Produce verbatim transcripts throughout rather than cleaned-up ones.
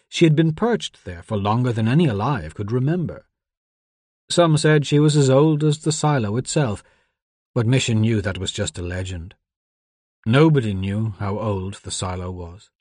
She had been perched there for longer than any alive could remember. Some said she was as old as the silo itself, but Mission knew that was just a legend. Nobody knew how old the silo was.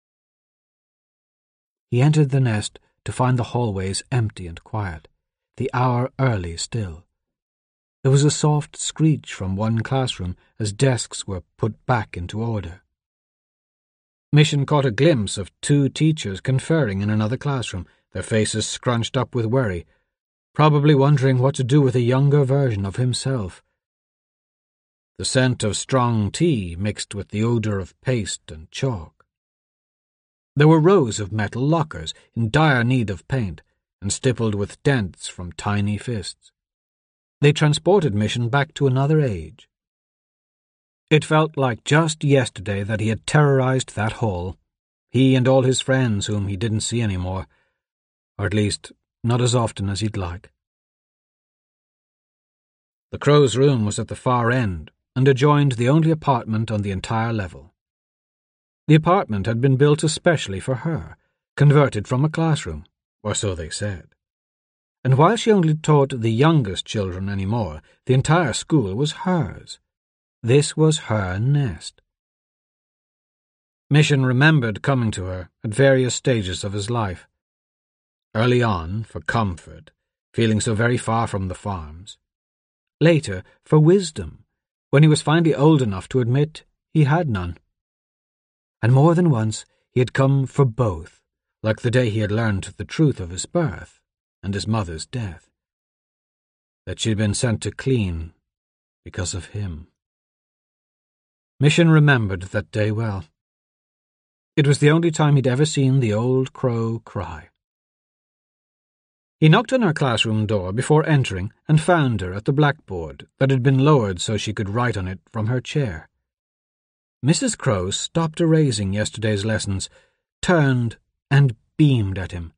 He entered the nest to find the hallways empty and quiet, the hour early still. There was a soft screech from one classroom as desks were put back into order. Mission caught a glimpse of two teachers conferring in another classroom, their faces scrunched up with worry, probably wondering what to do with a younger version of himself. The scent of strong tea mixed with the odour of paste and chalk. There were rows of metal lockers in dire need of paint and stippled with dents from tiny fists. They transported Mission back to another age. It felt like just yesterday that he had terrorized that hall, he and all his friends whom he didn't see anymore, or at least not as often as he'd like. The Crow's room was at the far end and adjoined the only apartment on the entire level. The apartment had been built especially for her, converted from a classroom, or so they said. And while she only taught the youngest children anymore, the entire school was hers. This was her nest. Mission remembered coming to her at various stages of his life. Early on, for comfort, feeling so very far from the farms. Later, for wisdom, when he was finally old enough to admit he had none. And more than once he had come for both, like the day he had learned the truth of his birth and his mother's death. That she'd been sent to clean because of him. Mission remembered that day well. It was the only time he'd ever seen the old crow cry. He knocked on her classroom door before entering and found her at the blackboard that had been lowered so she could write on it from her chair. Missus Crow stopped erasing yesterday's lessons, turned, and beamed at him.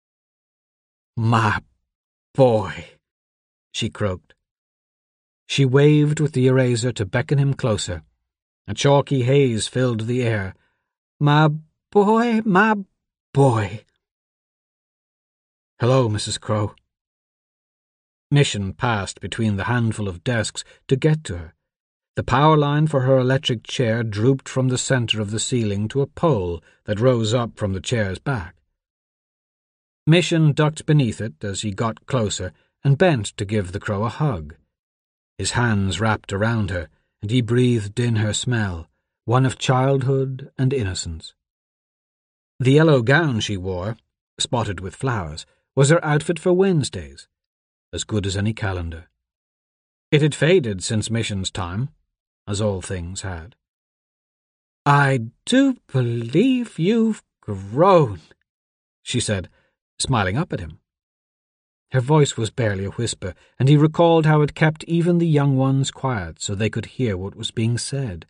"My boy," she croaked. She waved with the eraser to beckon him closer. A chalky haze filled the air. "My boy, my boy." "Hello, Missus Crow." Mission passed between the handful of desks to get to her. The power line for her electric chair drooped from the centre of the ceiling to a pole that rose up from the chair's back. Mission ducked beneath it as he got closer and bent to give the crow a hug. His hands wrapped around her, and he breathed in her smell, one of childhood and innocence. The yellow gown she wore, spotted with flowers, was her outfit for Wednesdays, as good as any calendar. It had faded since Mission's time, as all things had. "I do believe you've grown," she said, smiling up at him. Her voice was barely a whisper, and he recalled how it kept even the young ones quiet so they could hear what was being said.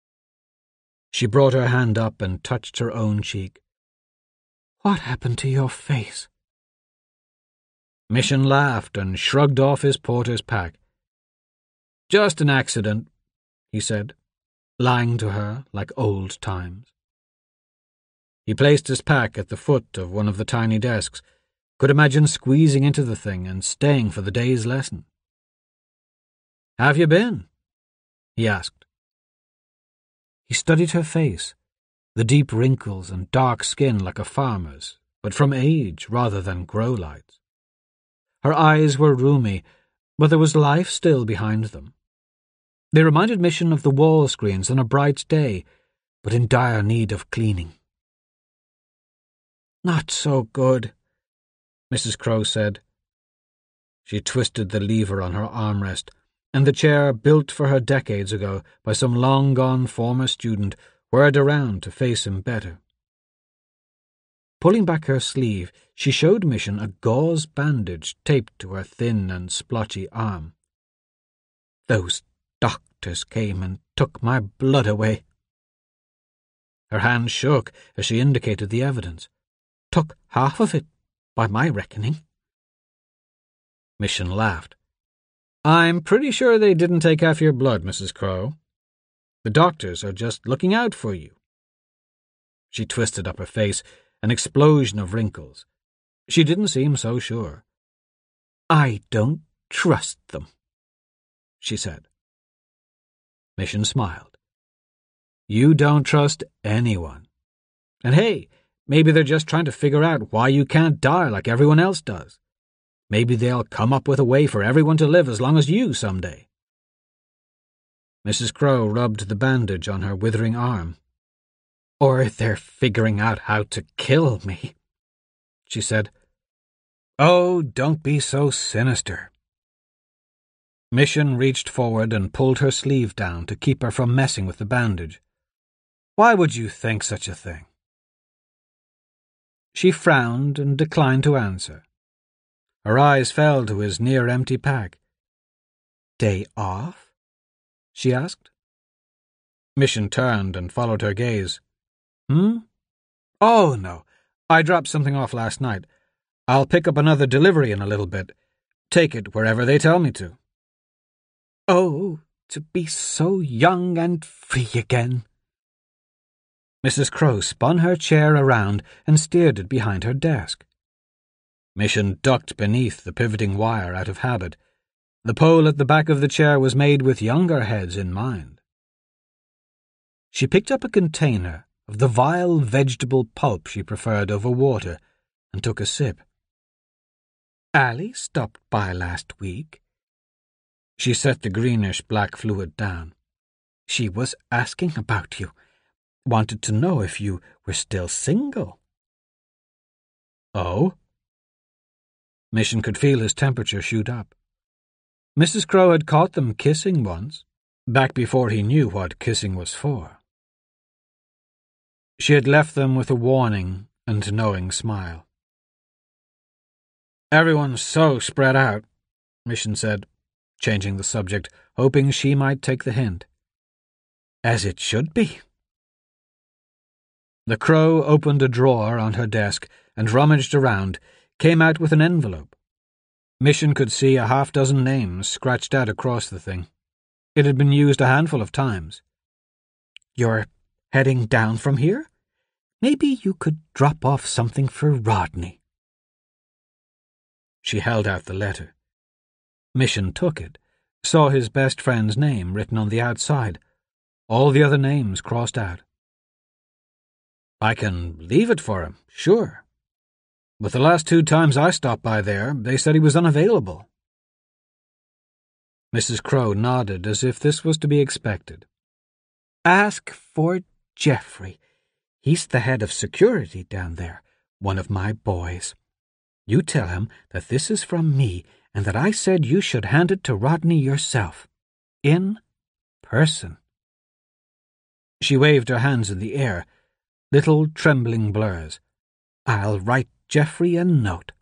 She brought her hand up and touched her own cheek. "What happened to your face?" Mission laughed and shrugged off his porter's pack. "Just an accident," he said, lying to her like old times. He placed his pack at the foot of one of the tiny desks, could imagine squeezing into the thing and staying for the day's lesson. "Have you been?" he asked. He studied her face, the deep wrinkles and dark skin like a farmer's, but from age rather than grow lights. Her eyes were rheumy, but there was life still behind them. They reminded Mission of the wall screens on a bright day, but in dire need of cleaning. "Not so good," Missus Crow said. She twisted the lever on her armrest, and the chair, built for her decades ago by some long-gone former student, whirred around to face him better. Pulling back her sleeve, she showed Mission a gauze bandage taped to her thin and splotchy arm. "Those doctors came and took my blood away." Her hand shook as she indicated the evidence. "Took half of it, by my reckoning." Mission laughed. "I'm pretty sure they didn't take half your blood, Missus Crow. The doctors are just looking out for you." She twisted up her face, an explosion of wrinkles. She didn't seem so sure. "I don't trust them," she said. Mission smiled. "You don't trust anyone. And hey, maybe they're just trying to figure out why you can't die like everyone else does. Maybe they'll come up with a way for everyone to live as long as you someday." Missus Crow rubbed the bandage on her withering arm. "Or they're figuring out how to kill me," she said. "Oh, don't be so sinister." Mission reached forward and pulled her sleeve down to keep her from messing with the bandage. "Why would you think such a thing?" She frowned and declined to answer. Her eyes fell to his near-empty pack. "Day off?" she asked. Mission turned and followed her gaze. "Hmm? Oh, no. I dropped something off last night. I'll pick up another delivery in a little bit. Take it wherever they tell me to." "Oh, to be so young and free again." Missus Crow spun her chair around and steered it behind her desk. Mission ducked beneath the pivoting wire out of habit. The pole at the back of the chair was made with younger heads in mind. She picked up a container of the vile vegetable pulp she preferred over water and took a sip. "Allie stopped by last week." She set the greenish-black fluid down. "She was asking about you. Wanted to know if you were still single." "Oh?" Mission could feel his temperature shoot up. Missus Crow had caught them kissing once, back before he knew what kissing was for. She had left them with a warning and knowing smile. "Everyone's so spread out," Mission said, changing the subject, hoping she might take the hint. "As it should be." The Crow opened a drawer on her desk and rummaged around, came out with an envelope. Mission could see a half-dozen names scratched out across the thing. It had been used a handful of times. "You're heading down from here? Maybe you could drop off something for Rodney." She held out the letter. Mission took it, saw his best friend's name written on the outside, all the other names crossed out. "I can leave it for him, sure. But the last two times I stopped by there, they said he was unavailable." Missus Crow nodded as if this was to be expected. "Ask for Jeffrey. He's the head of security down there, one of my boys. You tell him that this is from me and that I said you should hand it to Rodney yourself. In person." She waved her hands in the air, little trembling blurs. "I'll write Jeffrey a note."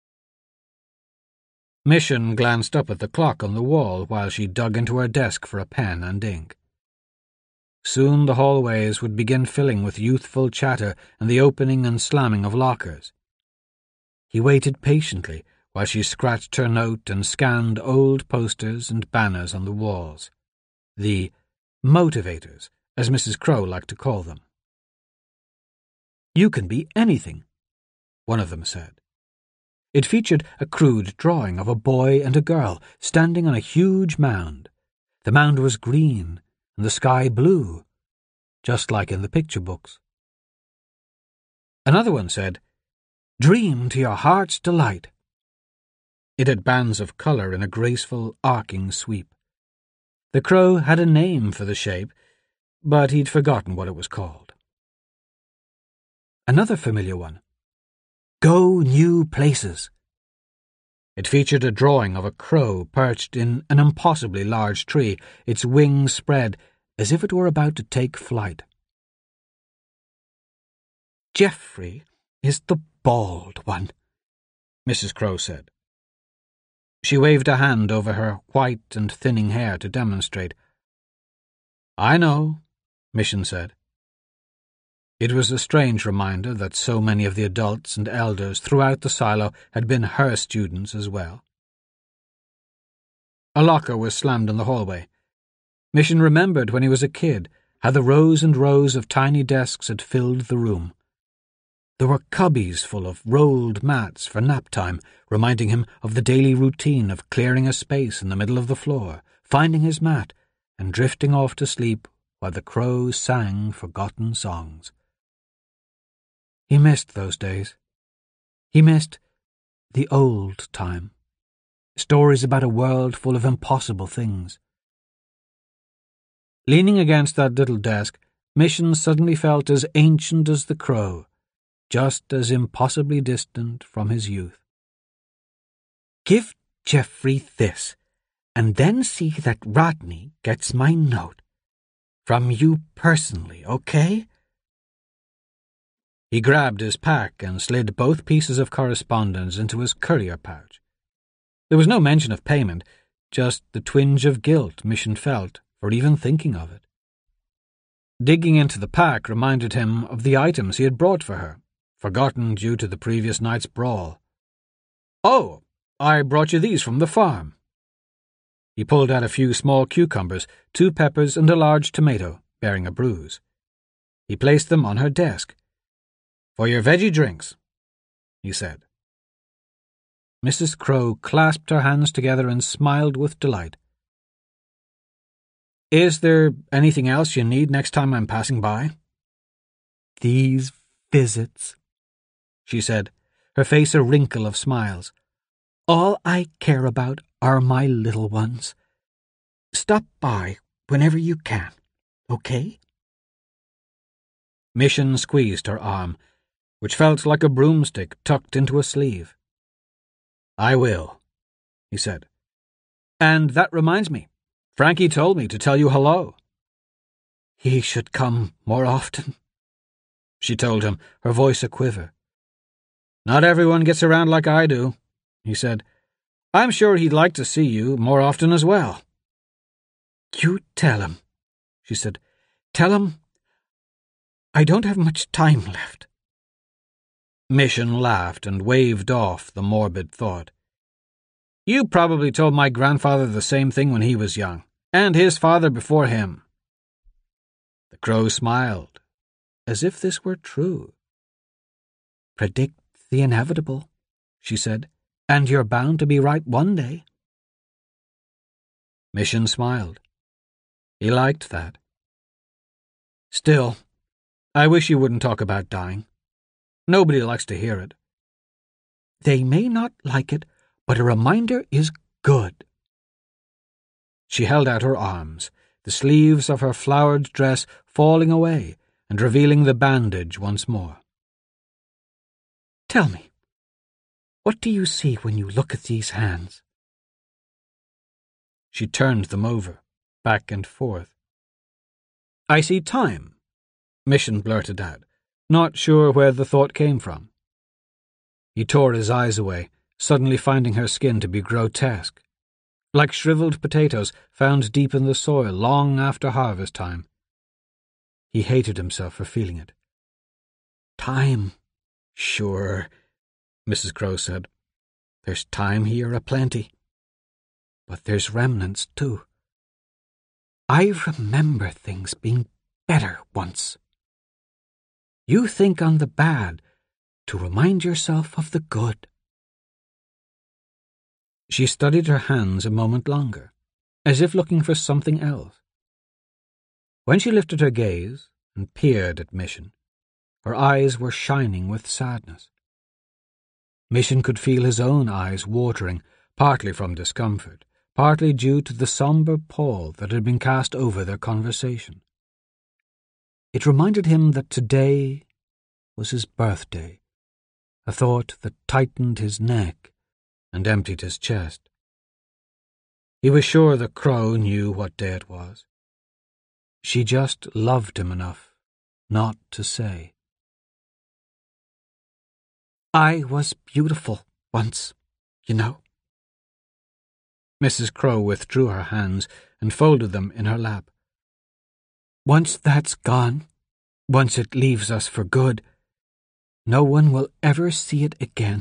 Mission glanced up at the clock on the wall while she dug into her desk for a pen and ink. Soon the hallways would begin filling with youthful chatter and the opening and slamming of lockers. He waited patiently while she scratched her note and scanned old posters and banners on the walls. The motivators, as Missus Crow liked to call them. "You can be anything," one of them said. It featured a crude drawing of a boy and a girl standing on a huge mound. The mound was green and the sky blue, just like in the picture books. Another one said, "Dream to your heart's delight." It had bands of colour in a graceful, arcing sweep. The Crow had a name for the shape, but he'd forgotten what it was called. Another familiar one. "Go new places." It featured a drawing of a crow perched in an impossibly large tree, its wings spread as if it were about to take flight. "Jeffrey is the bald one," Missus Crow said. She waved a hand over her white and thinning hair to demonstrate. "I know," Mission said. It was a strange reminder that so many of the adults and elders throughout the silo had been her students as well. A locker was slammed in the hallway. Mission remembered when he was a kid how the rows and rows of tiny desks had filled the room. There were cubbies full of rolled mats for nap time, reminding him of the daily routine of clearing a space in the middle of the floor, finding his mat, and drifting off to sleep while the crows sang forgotten songs. He missed those days. He missed the old time. Stories about a world full of impossible things. Leaning against that little desk, Mission suddenly felt as ancient as the crow, just as impossibly distant from his youth. "Give Geoffrey this, and then see that Rodney gets my note. From you personally, okay?" He grabbed his pack and slid both pieces of correspondence into his courier pouch. There was no mention of payment, just the twinge of guilt Mission felt for even thinking of it. Digging into the pack reminded him of the items he had brought for her, forgotten due to the previous night's brawl. "Oh, I brought you these from the farm." He pulled out a few small cucumbers, two peppers, and a large tomato, bearing a bruise. He placed them on her desk. "For your veggie drinks," he said. Missus Crow clasped her hands together and smiled with delight. "Is there anything else you need next time I'm passing by?" "These visits," she said, her face a wrinkle of smiles. "All I care about are my little ones. Stop by whenever you can, okay?" Mission squeezed her arm, which felt like a broomstick tucked into a sleeve. "I will," he said. "And that reminds me, Frankie told me to tell you hello." "He should come more often," she told him, her voice a quiver. "Not everyone gets around like I do," he said. "I'm sure he'd like to see you more often as well." "You tell him," she said. "Tell him I don't have much time left." Mission laughed and waved off the morbid thought. "You probably told my grandfather the same thing when he was young, and his father before him." The crow smiled, as if this were true. "Predict the inevitable," she said, "and you're bound to be right one day." Mission smiled. He liked that. "Still, I wish you wouldn't talk about dying. Nobody likes to hear it." "They may not like it, but a reminder is good." She held out her arms, the sleeves of her flowered dress falling away and revealing the bandage once more. "Tell me, what do you see when you look at these hands?" She turned them over, back and forth. "I see time," Mission blurted out, not sure where the thought came from. He tore his eyes away, suddenly finding her skin to be grotesque, like shriveled potatoes found deep in the soil long after harvest time. He hated himself for feeling it. "Time, sure," Missus Crow said. "There's time here aplenty. But there's remnants, too. I remember things being better once. You think on the bad to remind yourself of the good." She studied her hands a moment longer, as if looking for something else. When she lifted her gaze and peered at Mission, her eyes were shining with sadness. Mission could feel his own eyes watering, partly from discomfort, partly due to the somber pall that had been cast over their conversation. It reminded him that today was his birthday, a thought that tightened his neck and emptied his chest. He was sure the crow knew what day it was. She just loved him enough not to say. "I was beautiful once, you know." Missus Crow withdrew her hands and folded them in her lap. "Once that's gone, once it leaves us for good, no one will ever see it again."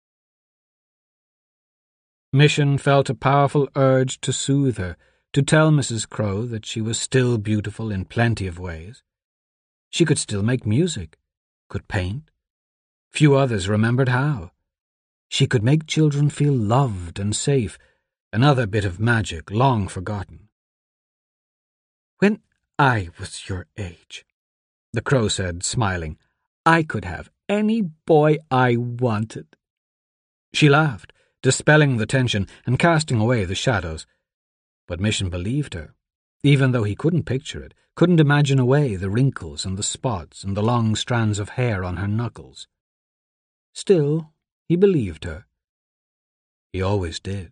Mission felt a powerful urge to soothe her, to tell Missus Crow that she was still beautiful in plenty of ways. She could still make music, could paint, Few others remembered how. She could make children feel loved and safe, another bit of magic long forgotten. "When I was your age," the crow said, smiling, "I could have any boy I wanted." She laughed, dispelling the tension and casting away the shadows. But Mission believed her, even though he couldn't picture it, couldn't imagine away the wrinkles and the spots and the long strands of hair on her knuckles. Still, he believed her. He always did.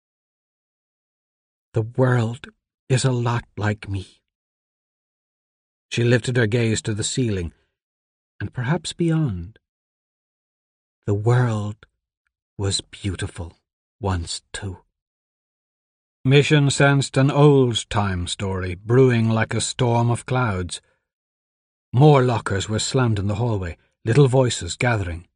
"The world is a lot like me." She lifted her gaze to the ceiling, and perhaps beyond. The world was beautiful once, too. Mission sensed an old-time story brewing like a storm of clouds. More lockers were slammed in the hallway, little voices gathering.